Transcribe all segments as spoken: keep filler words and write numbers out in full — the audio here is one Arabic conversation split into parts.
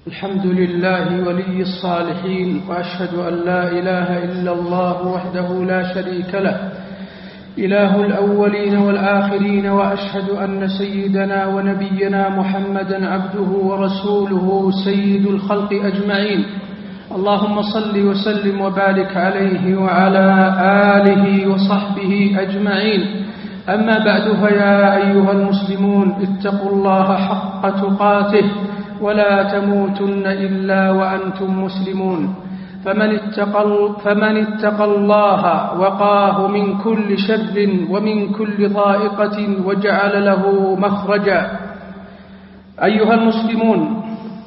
الحمد لله ولي الصالحين، وأشهد أن لا إله إلا الله وحده لا شريك له إله الأولين والآخرين، وأشهد أن سيدنا ونبينا محمدا عبده ورسوله سيد الخلق أجمعين. اللهم صل وسلم وبارك عليه وعلى آله وصحبه أجمعين. أما بعد، فيا أيها المسلمون اتقوا الله حق تقاته ولا تموتن إلا وأنتم مسلمون. فمن اتقى, فمن اتقى الله وقاه من كل شر ومن كل ضائقة وجعل له مخرجا. أيها المسلمون،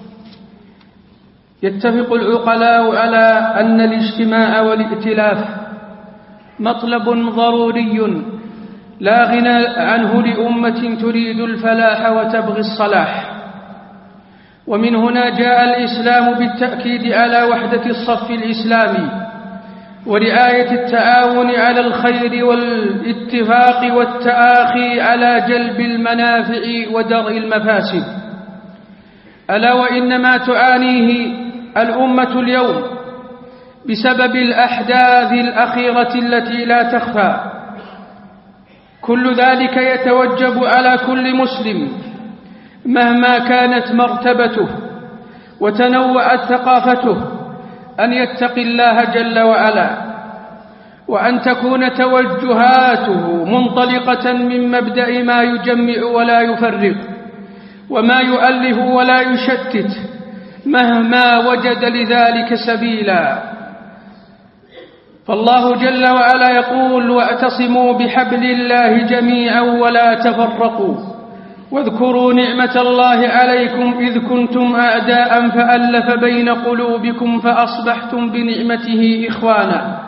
يتفق العقلاء على أن الاجتماع والائتلاف مطلب ضروري لا غنى عنه لأمة تريد الفلاح وتبغي الصلاح. ومن هنا جاء الإسلام بالتأكيد على وحدة الصف الإسلامي ورعاية التعاون على الخير والاتفاق والتآخي على جلب المنافع ودرء المفاسد. ألا وإن ما تعانيه الأمة اليوم بسبب الأحداث الأخيرة التي لا تخفى، كل ذلك يتوجب على كل مسلم مهما كانت مرتبته وتنوعت ثقافته أن يتقي الله جل وعلا، وأن تكون توجهاته منطلقة من مبدأ ما يجمع ولا يفرق، وما يؤلف ولا يشتت، مهما وجد لذلك سبيلا. فالله جل وعلا يقول: واعتصموا بحبل الله جميعا ولا تفرقوا واذكروا نعمة الله عليكم إذ كنتم أعداء فألف بين قلوبكم فأصبحتم بنعمته إخوانا.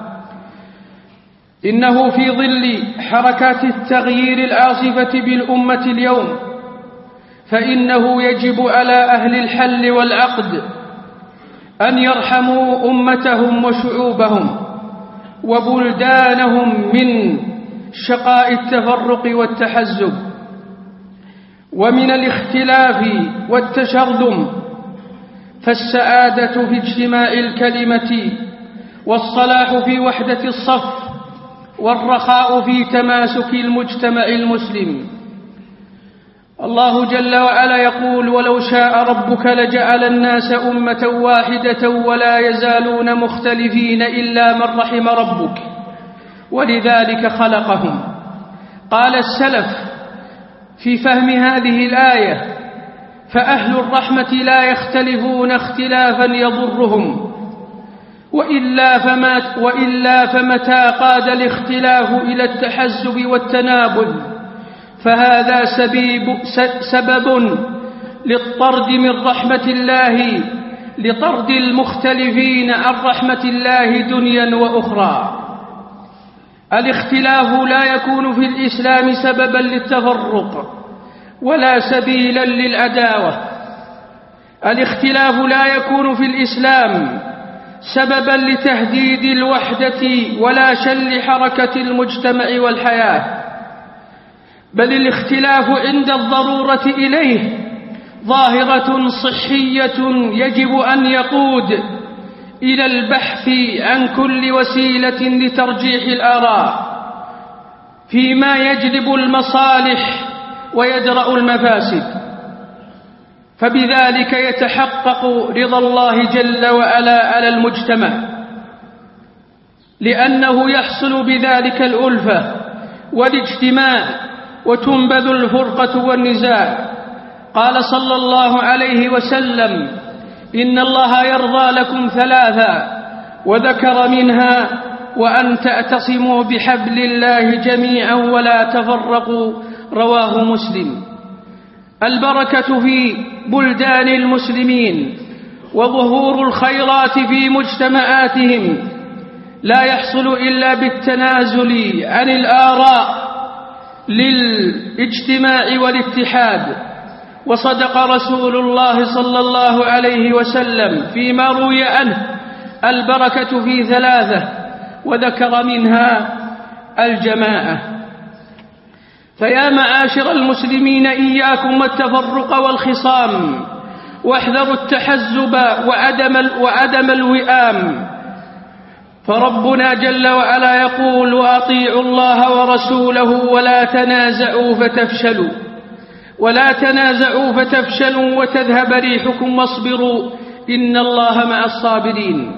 إنه في ظل حركات التغيير العاصفة بالأمة اليوم، فإنه يجب على أهل الحل والعقد أن يرحموا أمتهم وشعوبهم وبلدانهم من شقاء التفرق والتحزب ومن الاختلاف والتشرذم، فالسعادة في اجتماع الكلمة والصلاح في وحدة الصف والرخاء في تماسك المجتمع المسلم. الله جل وعلا يقول: ولو شاء ربك لجعل الناس أمة واحدة ولا يزالون مختلفين إلا من رحم ربك ولذلك خلقهم. قال السلف في فهم هذه الآية: فأهل الرحمة لا يختلفون اختلافا يضرهم، وإلا, فما وإلا فمتى قاد الاختلاف إلى التحزب والتنابذ فهذا سبيب سبب للطرد من رحمة الله، لطرد المختلفين عن رحمة الله دنيا وأخرى. الاختلاف لا يكون في الإسلام سببا للتفرق ولا سبيلا للعداوة. الاختلاف لا يكون في الإسلام سببا لتهديد الوحدة ولا شل حركة المجتمع والحياة، بل الاختلاف عند الضرورة إليه ظاهرة صحية يجب أن يقود إلى البحث عن كل وسيلة لترجيح الآراء فيما يجلب المصالح ويدرأ المفاسد، فبذلك يتحقق رضا الله جل وعلا على المجتمع، لأنه يحصل بذلك الألفة والاجتماع وتنبذ الفرقة والنزاع. قال صلى الله عليه وسلم: إن الله يرضى لكم ثلاثا، وذكر منها: وأن تعتصموا بحبل الله جميعا ولا تفرقوا. رواه مسلم. البركة في بلدان المسلمين وظهور الخيرات في مجتمعاتهم لا يحصل إلا بالتنازل عن الآراء للاجتماع والاتحاد. وصدق رسول الله صلى الله عليه وسلم فيما روي عنه: البركة في ثلاثة، وذكر منها الجماعة. فيا معاشر المسلمين، إياكم والتفرق والخصام، واحذروا التحزب وعدم, وعدم الوئام، فربنا جل وعلا يقول: وأطيعوا الله ورسوله ولا تنازعوا فتفشلوا ولا تنازعوا فتفشلوا وتذهب ريحكم واصبروا إن الله مع الصابرين.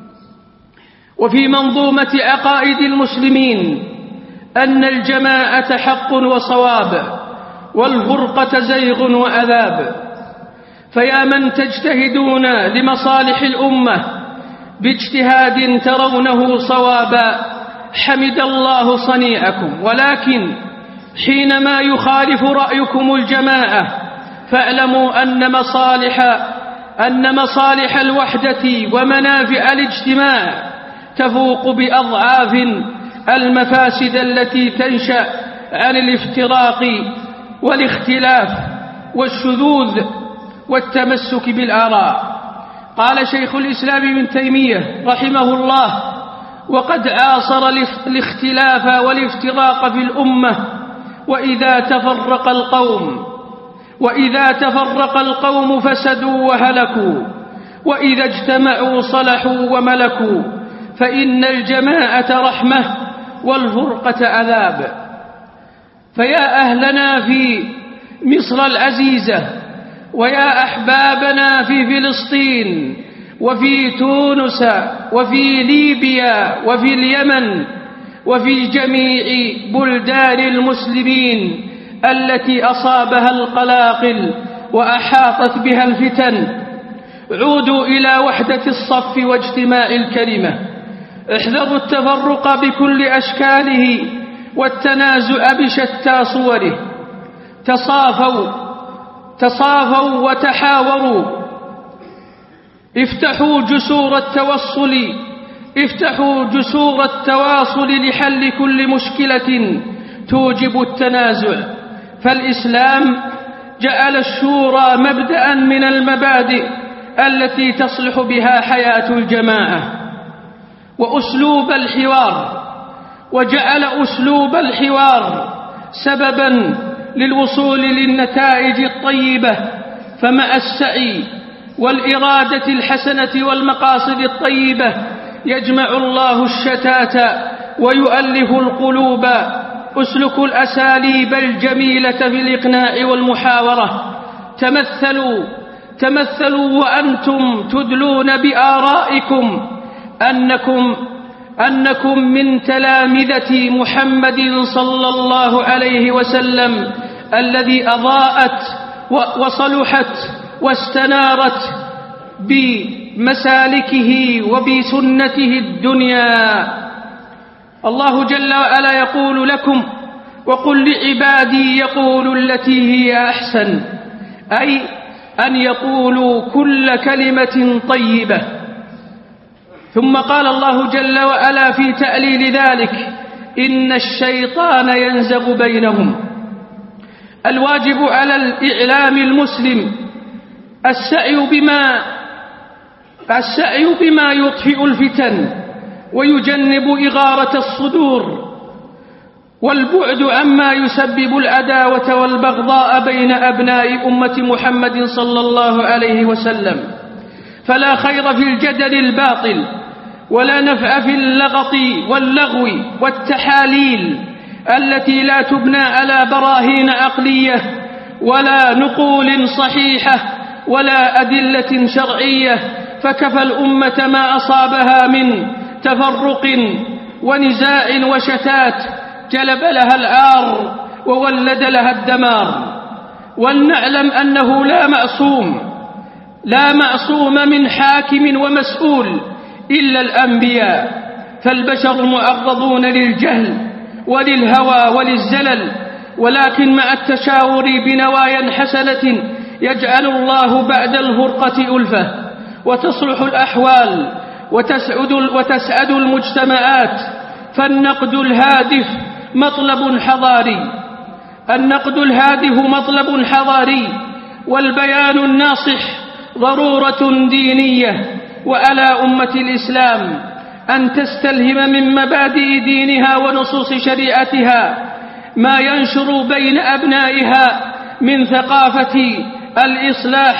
وفي منظومة عقائد المسلمين أن الجماعة حق وصواب، والفرقة زيغ وعذاب. فيا من تجتهدون لمصالح الأمة باجتهاد ترونه صوابا، حمد الله صنيعكم، ولكن حينما يخالف رأيكم الجماعة فاعلموا أن مصالح أن مصالح الوحدة ومنافع الاجتماع تفوق بأضعاف المفاسد التي تنشأ عن الافتراق والاختلاف والشذوذ والتمسك بالآراء. قال شيخ الإسلام ابن تيمية رحمه الله: وقد عاصر الاختلاف والافتراق في الأمة، وإذا تفرق القوم وإذا تفرق القوم فسدوا وهلكوا، وإذا اجتمعوا صلحوا وملكوا، فإن الجماعة رحمة والفرقة عذاب. فيا أهلنا في مصر العزيزة، ويا أحبابنا في فلسطين وفي تونس وفي ليبيا وفي اليمن وفي جميع بلدان المسلمين التي أصابها القلاقل وأحاطت بها الفتن، عودوا إلى وحدة الصف واجتماع الكلمة. احذروا التفرق بكل أشكاله والتنازع بشتى صوره. تصافوا تصافوا وتحاوروا. افتحوا جسور التوصل افتحوا جسور التواصل لحل كل مشكلة توجب التنازع. فالإسلام جعل الشورى مبدأ من المبادئ التي تصلح بها حياة الجماعة، وأسلوب الحوار وجعل أسلوب الحوار سببا للوصول للنتائج الطيبة. فمع السعي والإرادة الحسنة والمقاصد الطيبة يجمع الله الشتات ويؤلف القلوب. اسلكوا الأساليب الجميلة في الإقناع والمحاورة. تمثلوا تمثلوا وأنتم تدلون بآرائكم أنكم أنكم من تلامذة محمد صلى الله عليه وسلم الذي أضاءت وصلحت واستنارت بمسالكه وبسنته الدنيا. الله جل وعلا يقول لكم: وقل لعبادي يقولوا التي هي أحسن، أي أن يقولوا كل كلمة طيبة. ثم قال الله جل وعلا في تأليل ذلك: إن الشيطان ينزغ بينهم. الواجب على الإعلام المسلم السعي بما السعي بما يطفئ الفتن ويجنب إغارة الصدور، والبعد عما يسبب العداوة والبغضاء بين أبناء أمة محمد صلى الله عليه وسلم. فلا خير في الجدل الباطل، ولا نفع في اللغط واللغو والتحاليل التي لا تبنى على براهين عقلية ولا نقول صحيحة ولا أدلة شرعية. فكفى الأمة ما أصابها من تفرق ونزاع وشتات، جلب لها العار وولد لها الدمار. ولنعلم أنه لا معصوم لا معصوم من حاكم ومسؤول إلا الأنبياء، فالبشر معرضون للجهل وللهوى وللزلل، ولكن مع التشاور بنوايا حسنة يجعل الله بعد الفرقة ألفة، وتصلح الأحوال وتسعد, وتسعد المجتمعات. فالنقد الهادف مطلب حضاري النقد الهادف مطلب حضاري والبيان الناصح ضرورة دينية. وعلى أمة الإسلام أن تستلهم من مبادئ دينها ونصوص شريعتها ما ينشر بين أبنائها من ثقافة الإصلاح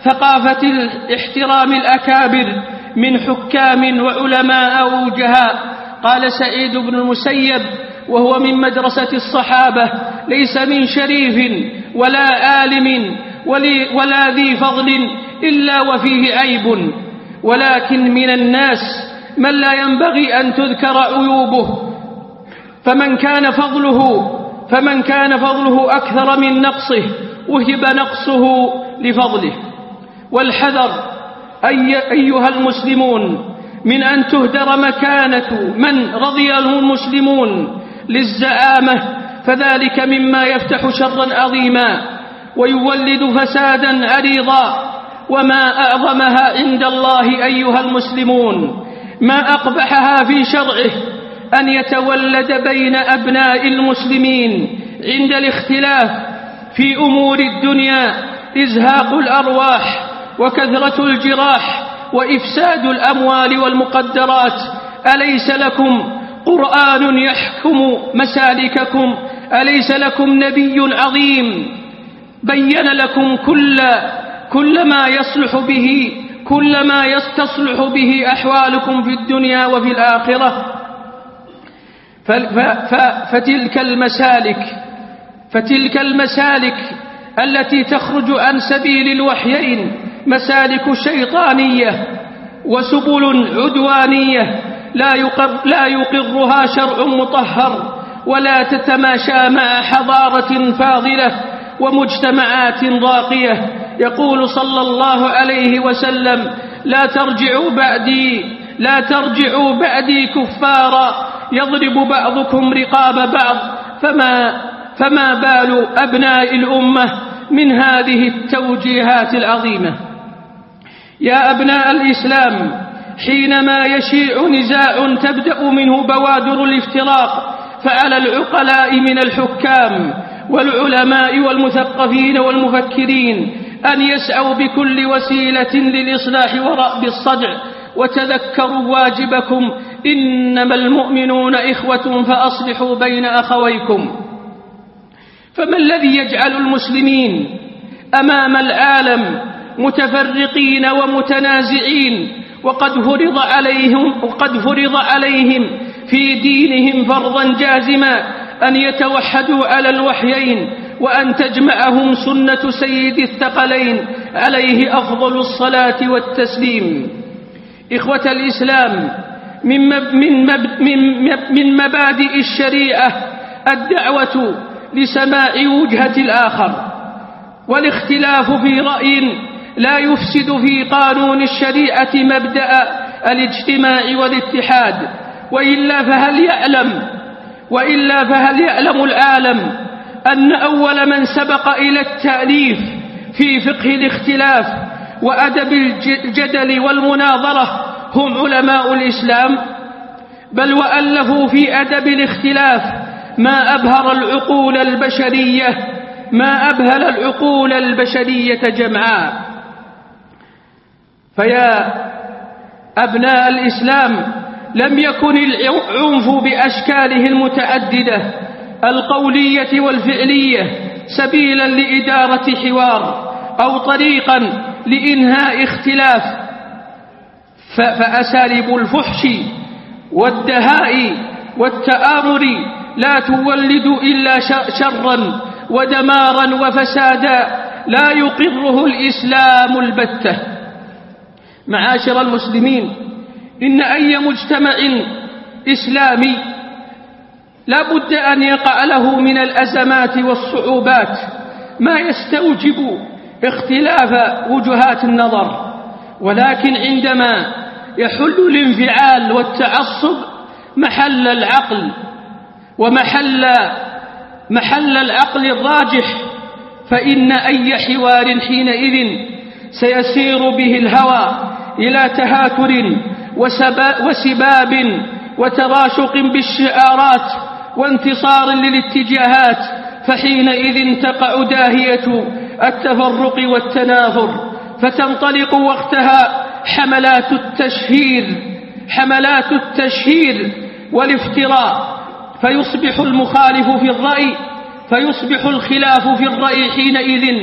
ثقافة احترام الأكابر من حكام وعلماء ووجهاء. قال سعيد بن المسيب وهو من مدرسة الصحابة: ليس من شريف ولا عالم ولا ذي فضل إلا وفيه عيب، ولكن من الناس من لا ينبغي أن تذكر عيوبه، فمن كان فضله فمن كان فضله أكثر من نقصه وهب نقصه لفضله. والحذر أيها المسلمون من أن تهدر مكانة من رضي له المسلمون للزعامة، فذلك مما يفتح شرا عظيما ويولد فسادا عريضا. وما أعظمها عند الله أيها المسلمون، ما أقبحها في شرعه، أن يتولد بين أبناء المسلمين عند الاختلاف في أمور الدنيا إزهاق الأرواح وكثرة الجراح وإفساد الأموال والمقدرات. أليس لكم قرآن يحكم مسالككم؟ أليس لكم نبي عظيم بين لكم كل كل ما يصلح به كل ما يستصلح به أحوالكم في الدنيا وفي الآخرة؟ فتلك المسالك فتلك المسالك التي تخرج عن سبيل الوحيين مسالك شيطانية وسبل عدوانية لا يقر لا يقرها شرع مطهر، ولا تتماشى مع حضارة فاضلة ومجتمعات راقية. يقول صلى الله عليه وسلم: لا ترجعوا بعدي لا ترجعوا بعدي كفارا يضرب بعضكم رقاب بعض. فما فما بال أبناء الأمة من هذه التوجيهات العظيمة؟ يا أبناء الإسلام، حينما يشيع نزاع تبدأ منه بوادر الافتراق، فعلى العقلاء من الحكام والعلماء والمثقفين والمفكرين أن يسعوا بكل وسيلة للإصلاح ورأب الصدع. وتذكروا واجبكم: إنما المؤمنون إخوة فأصلحوا بين أخويكم. فما الذي يجعل المسلمين أمام العالم متفرقين ومتنازعين وقد فرض عليهم وقد فرض عليهم في دينهم فرضا جازما أن يتوحدوا على الوحيين، وأن تجمعهم سنة سيد الثقلين عليه أفضل الصلاة والتسليم؟ إخوة الإسلام، من, من, من, من مبادئ الشريعة الدعوة لسماع وجهة الآخر، والاختلاف في رأي لا يفسد في قانون الشريعة مبدأ الاجتماع والاتحاد. وإلا فهل يعلم وإلا فهل يعلم العالم أن أول من سبق إلى التأليف في فقه الاختلاف وأدب الجدل والمناظرة هم علماء الإسلام؟ بل وألفوا في أدب الاختلاف ما أبهر العقول البشرية ما أبهر العقول البشرية جمعاء. فيا أبناء الإسلام، لم يكن العنف بأشكاله المتعددة القولية والفعلية سبيلا لإدارة حوار أو طريقا لإنهاء اختلاف، فأساليب الفحش والدهاء والتآمر لا تولد إلا شرا ودمارا وفسادا لا يقره الإسلام البتة. معاشر المسلمين، إن أي مجتمع إسلامي لا بد أن يقع له من الأزمات والصعوبات ما يستوجب اختلاف وجهات النظر، ولكن عندما يحل الانفعال والتعصب محل العقل ومحل محل العقل الراجح، فإن أي حوار حينئذ سيسير به الهوى إلى تهاتر وسباب وتراشق بالشعارات وانتصار للاتجاهات، فحينئذ تقع داهية التفرق والتناثر، فتنطلق وقتها حملات التشهير حملات التشهير والافتراء، فيصبح المخالف في الرأي فيصبح الخلاف في الرأي حينئذ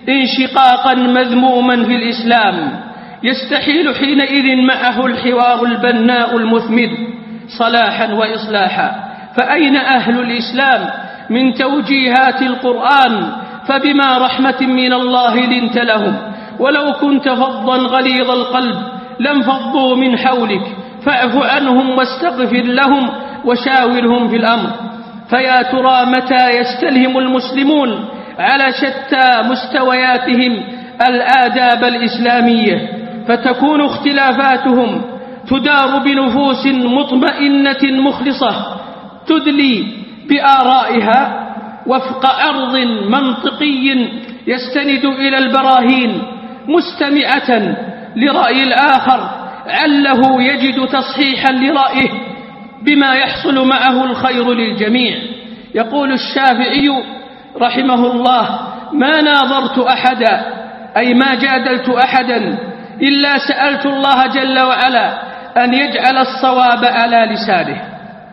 انشقاقا مذموما في الإسلام يستحيل حينئذ معه الحوار البناء المثمر صلاحا وإصلاحا. فأين أهل الإسلام من توجيهات القرآن؟ فبما رحمة من الله لنت لهم، ولو كنت فظا غليظ القلب لانفضوا من حولك فاعف عنهم واستغفر لهم وشاورهم في الأمر. فيا ترى متى يستلهم المسلمون على شتى مستوياتهم الآداب الإسلامية فتكون اختلافاتهم تدار بنفوس مطمئنة مخلصة تدلي بآرائها وفق عرض منطقي يستند إلى البراهين، مستمعة لرأي الآخر عله يجد تصحيحا لرأيه بما يحصل معه الخير للجميع. يقول الشافعي رحمه الله: ما ناظرت أحدا، أي ما جادلت أحدا، إلا سألت الله جل وعلا أن يجعل الصواب على لسانه.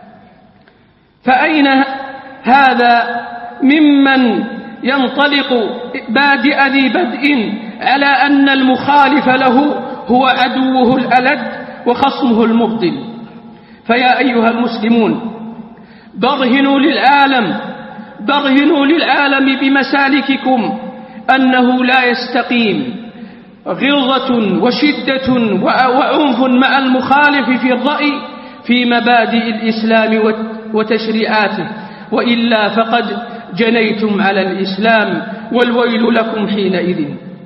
فأين هذا ممن ينطلق بادئ ذي بدء على أن المخالف له هو عدوه الألد وخصمه المبطل؟ فيا أيها المسلمون، برهنوا للعالم برهنوا للعالم بمسالككم أنه لا يستقيم غلظة وشدة وعنف مع المخالف في الرأي في مبادئ الإسلام وتشريعاته، وإلا فقد جنيتم على الإسلام والويل لكم حينئذ.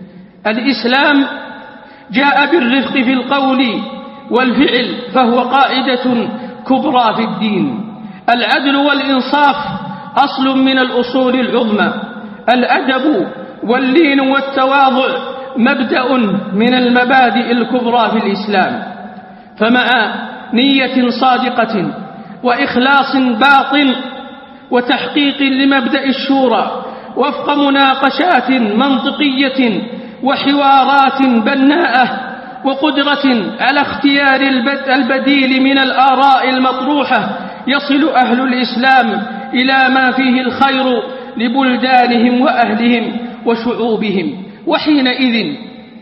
الإسلام جاء بالرفق في القول والفعل، فهو قاعدة كبرى في الدين. العدل والإنصاف أصل من الأصول العظمى. الأدب واللين والتواضع مبدأ من المبادئ الكبرى في الإسلام. فمع نية صادقة وإخلاص باطن وتحقيق لمبدأ الشورى وفق مناقشات منطقية وحوارات بناءة وقدرة على اختيار البديل من الآراء المطروحة، يصل أهل الإسلام إلى ما فيه الخير لبلدانهم وأهلهم وشعوبهم. وحينئذ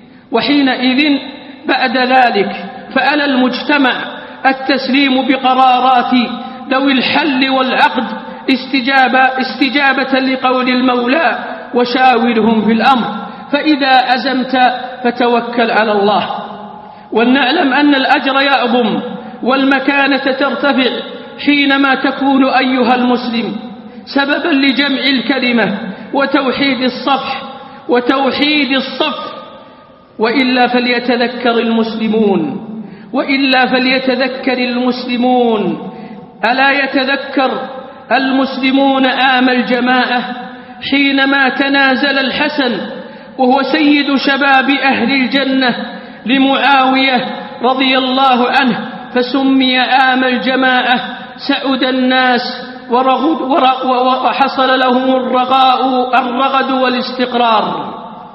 وحينئذ بعد ذلك فعلى المجتمع التسليم بقرارات ذوي الحل والعقد استجابة, استجابة لقول المولى: وشاورهم في الأمر، فإذا عزمت فتوكل على الله. ولنعلم أن الأجر يعظم والمكانة ترتفع حينما تكون أيها المسلم سببا لجمع الكلمة وتوحيد الصف وتوحيد الصف وإلا فليتذكر المسلمون وإلا فليتذكر المسلمون ألا يتذكر المسلمون عام الجماعة حينما تنازل الحسن وهو سيد شباب أهل الجنة لمعاوية رضي الله عنه، فسمي عام الجماعة سعد الناس ورغد وحصل لهم الرغاء الرغد والاستقرار.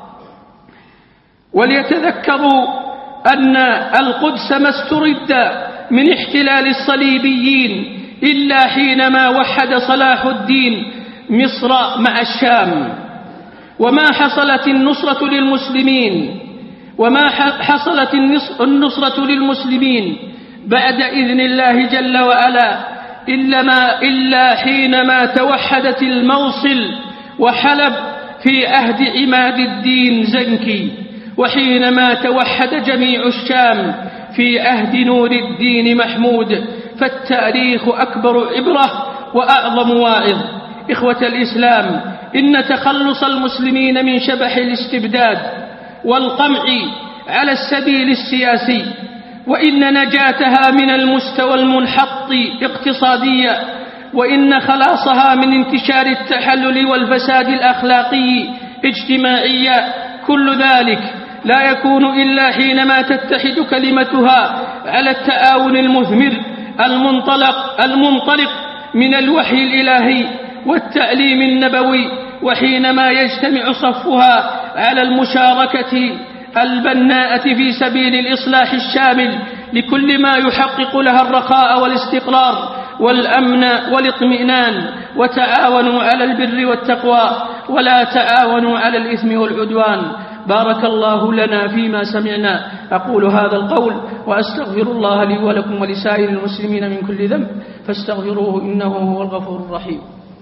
وليتذكروا أن القدس ما استرد من احتلال الصليبيين إلا حينما وحد صلاح الدين مصر مع الشام، وما حصلت النصرة للمسلمين وما حصلت النصرة للمسلمين بعد إذن الله جل وعلا إلا, ما إلا حينما توحدت الموصل وحلب في عهد عماد الدين زنكي، وحينما توحد جميع الشام في عهد نور الدين محمود. فالتاريخ أكبر عبرة وأعظم واعظ. إخوة الإسلام، إن تخلص المسلمين من شبح الاستبداد والقمع على السبيل السياسي، وإن نجاتها من المستوى المنحط اقتصاديا، وإن خلاصها من انتشار التحلل والفساد الأخلاقي اجتماعيا، كل ذلك لا يكون إلا حينما تتحد كلمتها على التعاون المثمر المنطلق, المنطلق من الوحي الإلهي والتعليم النبوي، وحينما يجتمع صفها على المشاركة البناءة في سبيل الإصلاح الشامل لكل ما يحقق لها الرخاء والاستقرار والأمن والاطمئنان. وتعاونوا على البر والتقوى ولا تعاونوا على الإثم والعدوان. بارك الله لنا فيما سمعنا. أقول هذا القول وأستغفر الله لي ولكم ولسائر المسلمين من كل ذنب فاستغفروه إنه هو الغفور الرحيم.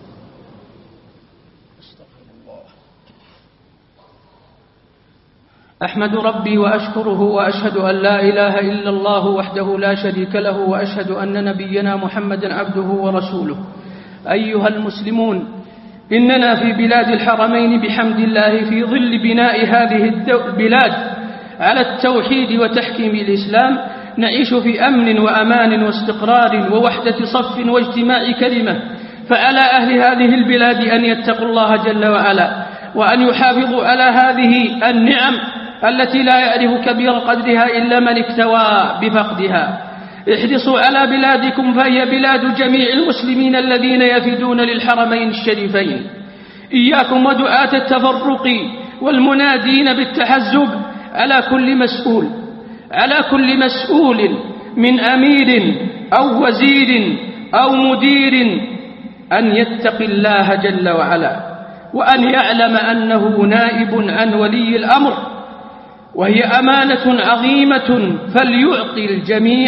أحمد ربي وأشكره وأشهد أن لا إله إلا الله وحده لا شريك له وأشهد أن نبينا محمدا عبده ورسوله. أيها المسلمون، إننا في بلاد الحرمين بحمد الله في ظل بناء هذه البلاد على التوحيد وتحكيم الإسلام نعيش في أمن وأمان واستقرار ووحدة صف واجتماع كلمة. فعلى أهل هذه البلاد أن يتقوا الله جل وعلا وأن يحافظوا على هذه النعم التي لا يعرف كبير قدرها إلا من اكتوى بفقدها. احرصوا على بلادكم فهي بلاد جميع المسلمين الذين يفدون للحرمين الشريفين. إياكم ودعاة التفرق والمنادين بالتحزب على كل مسؤول على كل مسؤول من أمير أو وزير أو مدير أن يتقي الله جل وعلا وأن يعلم أنه نائب عن ولي الأمر، وهي أمانة عظيمة فليعطي الجميع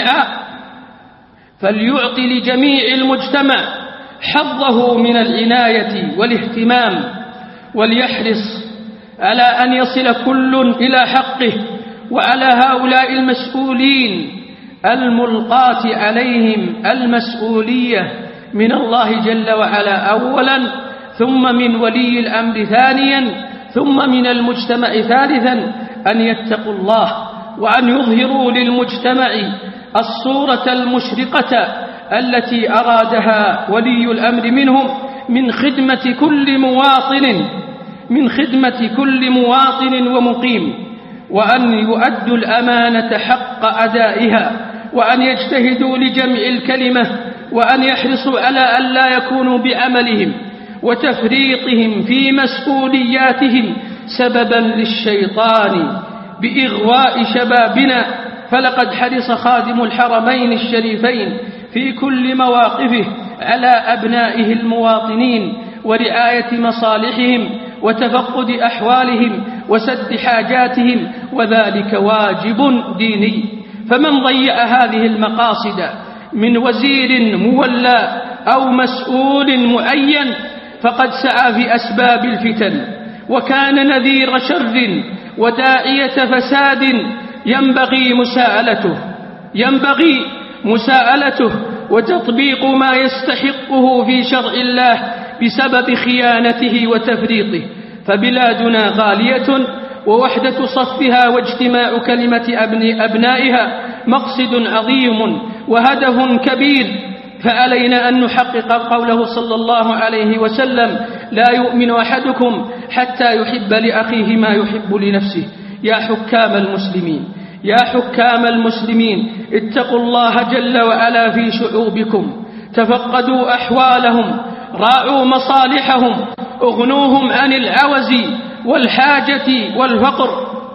فليعطي لجميع المجتمع حظه من العناية والاهتمام، وليحرص على أن يصل كل إلى حقه. وعلى هؤلاء المسؤولين الملقاة عليهم المسؤولية من الله جل وعلا أولا، ثم من ولي الأمر ثانيا، ثم من المجتمع ثالثا، أن يتقوا الله وأن يظهروا للمجتمع الصورة المشرقة التي أرادها ولي الأمر منهم من خدمة كل مواطن من خدمة كل مواطن ومقيم، وأن يؤدوا الأمانة حق أدائها، وأن يجتهدوا لجمع الكلمة، وأن يحرصوا على أن لا يكونوا بعملهم وتفريطهم في مسؤولياتهم سببا للشيطان بإغواء شبابنا. فلقد حرص خادم الحرمين الشريفين في كل مواقفه على أبنائه المواطنين ورعاية مصالحهم وتفقد أحوالهم وسد حاجاتهم، وذلك واجب ديني. فمن ضيع هذه المقاصد من وزير مولى أو مسؤول معين فقد سعى في أسباب الفتن وكان نذير شر وداعية فساد ينبغي مساءلته ينبغي مساءلته وتطبيق ما يستحقه في شرع الله بسبب خيانته وتفريطه. فبلادنا غالية ووحدة صفها واجتماع كلمة أبنائها مقصد عظيم وهدف كبير، فعلينا أن نحقق قوله صلى الله عليه وسلم: لا يؤمن أحدكم حتى يحب لأخيه ما يحب لنفسه. يا حكام المسلمين يا حكام المسلمين اتقوا الله جل وعلا في شعوبكم، تفقدوا أحوالهم، راعوا مصالحهم، اغنوهم عن العوز والحاجة والفقر،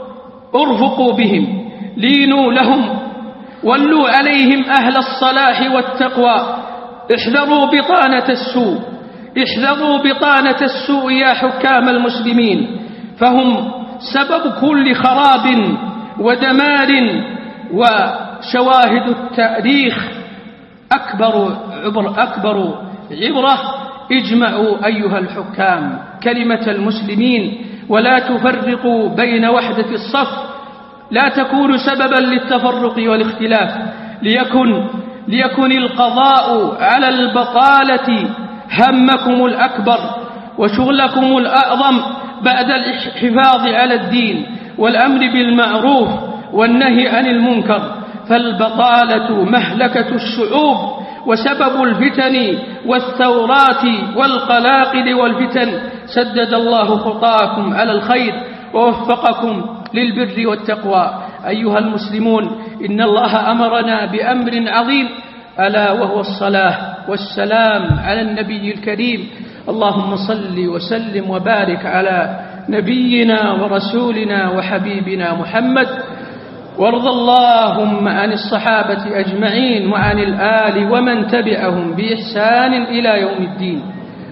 ارفقوا بهم، لينوا لهم، ولوا عليهم أهل الصلاح والتقوى. احذروا بطانة السوء احذروا بطانة السوء يا حكام المسلمين، فهم سبب كل خراب ودمار. وشواهد التاريخ أكبر عبر أكبر عبرة. اجمعوا أيها الحكام كلمة المسلمين ولا تفرقوا بين وحدة الصف، لا تكونوا سببا للتفرق والاختلاف، ليكن, ليكن القضاء على البطالة همكم الأكبر وشغلكم الأعظم بعد الحفاظ على الدين والأمر بالمعروف والنهي عن المنكر. فالبطالة مهلكة الشعوب وسبب الفتن والثورات والقلاقل والفتن. سدد الله خطاكم على الخير ووفقكم للبر والتقوى. أيها المسلمون، إن الله أمرنا بأمر عظيم ألا وهو الصلاة والسلام على النبي الكريم. اللهم صل وسلم وبارك على نبينا ورسولنا وحبيبنا محمد، وارض اللهم عن الصحابة أجمعين وعن الآل ومن تبعهم بإحسان إلى يوم الدين.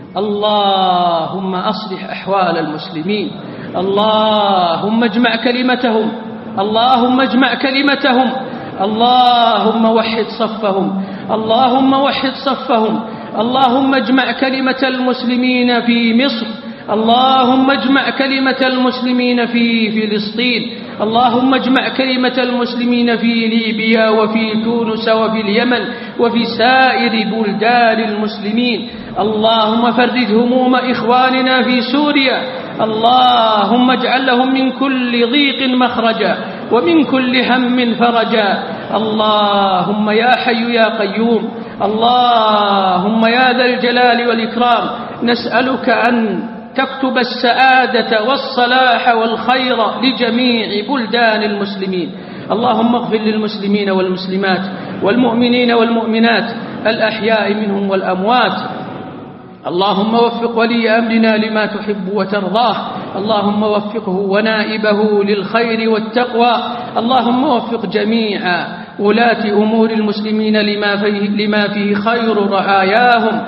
اللهم أصلح أحوال المسلمين، اللهم اجمع كلمتهم، اللهم اجمع كلمتهم، اللهم وحد صفهم، اللهم وحد صفهم، اللهم اجمع كلمة المسلمين في مصر، اللهم اجمع كلمة المسلمين في فلسطين، اللهم اجمع كلمة المسلمين في ليبيا وفي تونس وفي اليمن وفي سائر بلدان المسلمين، اللهم فرج هموم إخواننا في سوريا، اللهم اجعل لهم من كل ضيق مخرجا ومن كل هم فرجا، اللهم يا حي يا قيوم، اللهم يا ذا الجلال والإكرام، نسألك أن تكتب السعادة والصلاح والخير لجميع بلدان المسلمين، اللهم اغفر للمسلمين والمسلمات والمؤمنين والمؤمنات الأحياء منهم والأموات، اللهم وفق ولي أمرنا لما تحب وترضاه، اللهم وفقه ونائبه للخير والتقوى، اللهم وفق جميع ولاة أمور المسلمين لما فيه, لما فيه خير رعاياهم،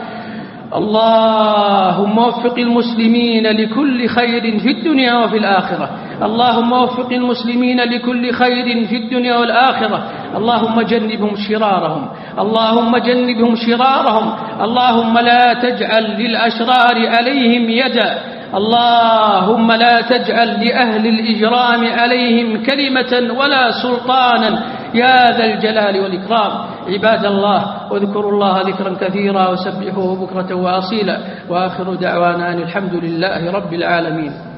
اللهم وفق المسلمين لكل خير في الدنيا وفي الآخرة، اللهم وفق المسلمين لكل خير في الدنيا والآخرة، اللهم جنبهم شرارهم، اللهم جنبهم شرارهم، اللهم لا تجعل للأشرار عليهم يدا، اللهم لا تجعل لأهل الإجرام عليهم كلمة ولا سلطانا يا ذا الجلال والإكرام. عباد الله، واذكروا الله ذكرا كثيرا وسبحوه بكرة وأصيلا، وآخر دعوانا أن الحمد لله رب العالمين.